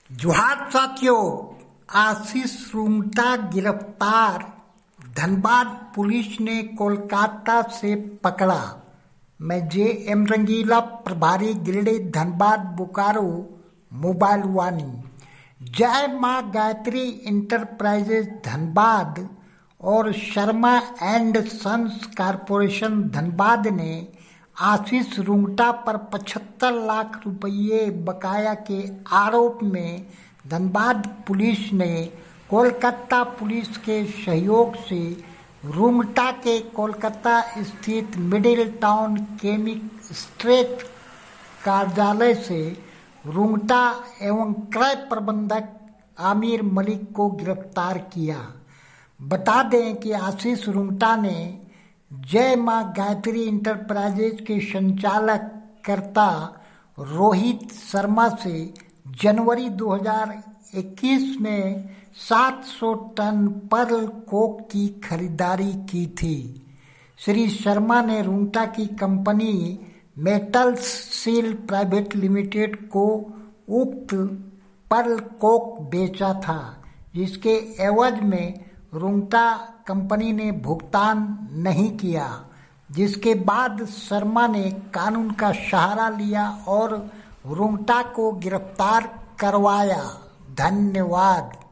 जोहार साथियों, आशीष रुंगटा गिरफ्तार। धनबाद पुलिस ने कोलकाता से पकड़ा। मैं जे.एम. रंगीला, प्रभारी गिरिडीह धनबाद बोकारो मोबाइल वाणी। जय मां गायत्री इंटरप्राइजेज धनबाद और Sharma and sons corporation Dhanbad ने आशीष रुंगटा पर 75 लाख रुपये बकाया के आरोप में धनबाद पुलिस ने कोलकाता पुलिस के सहयोग से रुंगटा के कोलकाता स्थित मिडिल टाउन केमिक स्ट्रीट कार्यालय से रुंगटा एवं क्रय प्रबंधक आमिर मलिक को गिरफ्तार किया। बता दें कि आशीष रुंगटा ने जय मां गायत्री इंटरप्राइजेज के संचालक कर्ता रोहित शर्मा से जनवरी 2021 में 700 टन पर्ल कोक की खरीदारी की थी। श्री शर्मा ने रुंगटा की company metals seal private limited को उक्त पर्ल कोक बेचा था, जिसके एवज में रुंगटा कंपनी ने भुगतान नहीं किया, जिसके बाद शर्मा ने कानून का सहारा लिया और रुंगटा को गिरफ्तार करवाया। धन्यवाद।